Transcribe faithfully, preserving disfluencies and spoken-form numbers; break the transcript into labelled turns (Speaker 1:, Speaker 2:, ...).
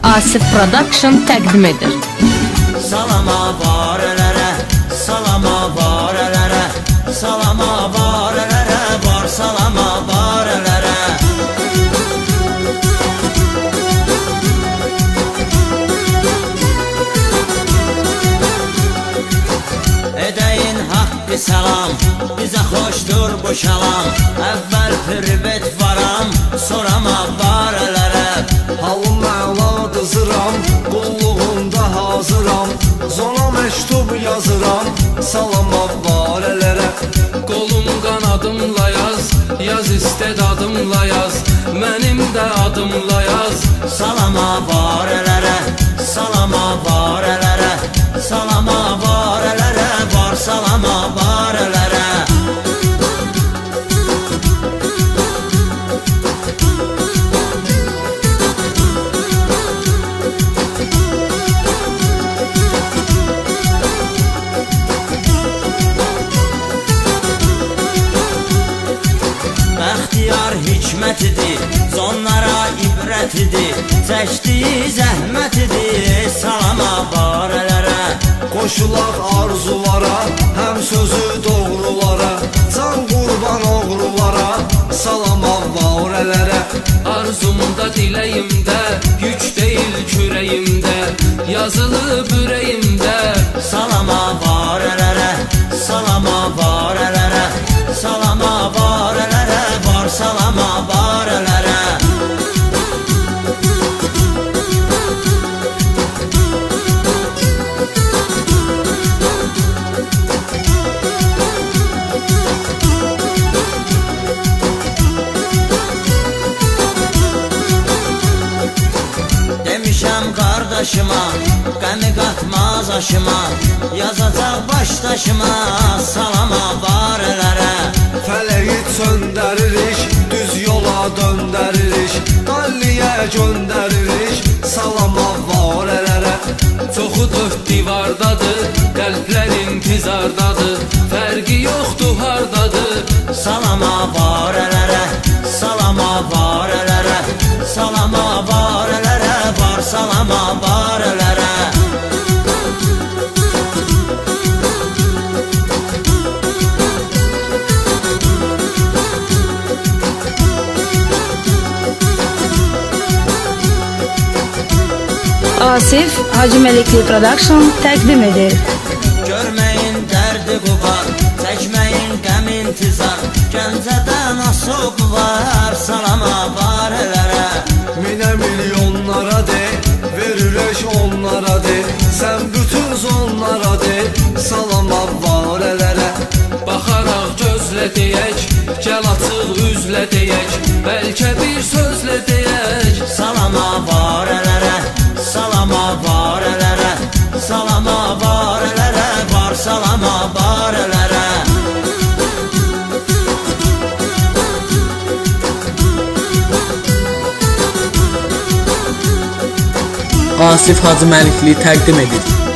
Speaker 1: Asif Production təqdim edir.
Speaker 2: Salama barələrə, salama barələrə, salama barələrə, bar salama barələrə. Edəyin haqqı salam, bizə xoşdur bu şalam. Əvvəl privet varam, sorama barələrə.
Speaker 3: Halım məladı zıram, qulluğunda hazıram. Zona məktub yazıram, salama barələrə.
Speaker 4: Qolum qanadımla yaz, yaz istedadımla yaz. Mənim də adımla yaz.
Speaker 2: Salama barələrə, salama barələrə, salama barələrə, bar salama barələrə. Bəxtiyar hikmətidir, zonlara ibrətidir, çəkdiyi zəhmətidir, salama barələrə.
Speaker 3: Qoşulaq arzulara, həm sözü doğrulara. Can qurban oğrulara, salama barələrə.
Speaker 4: Arzumda, diləyimdə, yük deyil kürəyimdə, yazılıb ürəyimdə.
Speaker 2: Salama barələrə, salama barələrə, salama barələrə, bar salama barələrə. Demişəm qardaşıma, qəmi qatmaz aşıma, yazacaq başdaşıma, salama barələrə.
Speaker 3: Fələyi söndəririk, düz yola döndəririk, dalliyə göndəririk, salama barələrə.
Speaker 4: Çoxu dörd divardadır, qəlblər intizardadır, fərqi yoxdur hardadır.
Speaker 2: Salama barələrə, salama barələrə, salama barələrə, bar salama barələrə.
Speaker 1: Asif Hacıməlikli Production təqdim edir.
Speaker 2: Görməyin dərdi qubar, çəkməyin qəm intizar, Gəncədə nasıb var, salama barələrə.
Speaker 3: Minə milyonlara de, verirək onlara de, sən bütün zonlara de, salama barələrə.
Speaker 4: Baxaraq gözlə deyək, gəl açıq üzlə deyək, bəlkə bir sözlə deyək.
Speaker 2: Salama barələrə, salama barələrə, salama barələrə, bar salama barələrə.
Speaker 5: Asif Hacıməlikli təqdim edir.